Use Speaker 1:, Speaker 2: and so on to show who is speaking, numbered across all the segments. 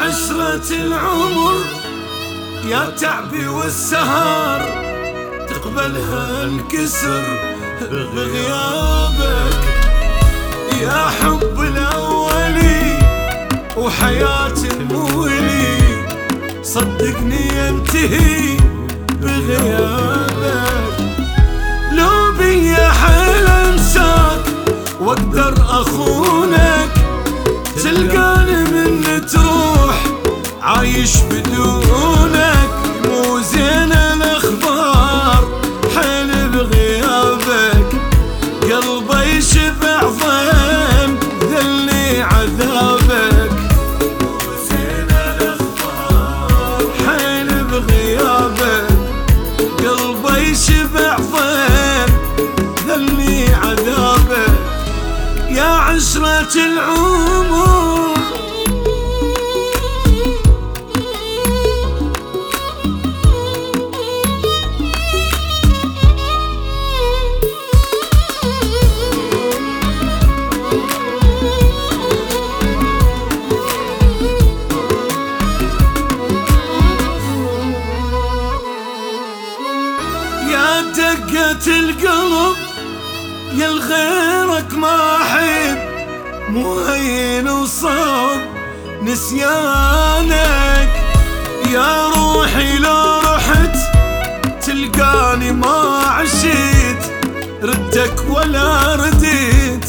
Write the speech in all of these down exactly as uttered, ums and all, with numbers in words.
Speaker 1: عشرة العمر، يا تعبي والسهر تقبلها انكسر بغيابك. يا حب الأولي وحياتي المولي، صدقني ينتهي بغيابك. لو بيا حيل انساك واقدر اخونك، تلقاني من تروح عايش بدونك. مو زين الاخبار حيل بغيابك، قلبي يشبع ضيم ذلني عذابك. مو زين الاخبار حيل بغيابك، قلبي يشبع ضيم ذلني عذابك. يا عشرة العمر، يا دقة القلب يا لغيرك ما احب، مو هين وصعب نسيانك. يا روحي لو رحت تلقاني ما عشيت، ردك ولا رديت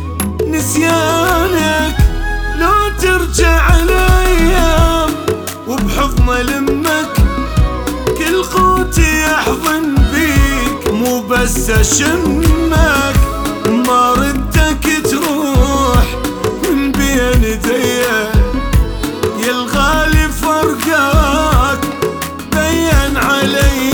Speaker 1: نسيانك. لو ترجع الايام وبحضن لمك، كل قوتي يحضن بيك مو بس اشمك. ما ردك تروح من بين ايديا، يا الغالي فرقاك بين علي.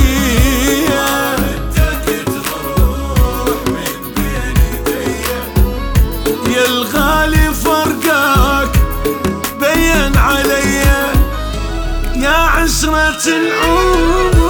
Speaker 1: ردك تروح من بين ايديا، يا الغالي فرقاك بين علي. يا عشرة العمر،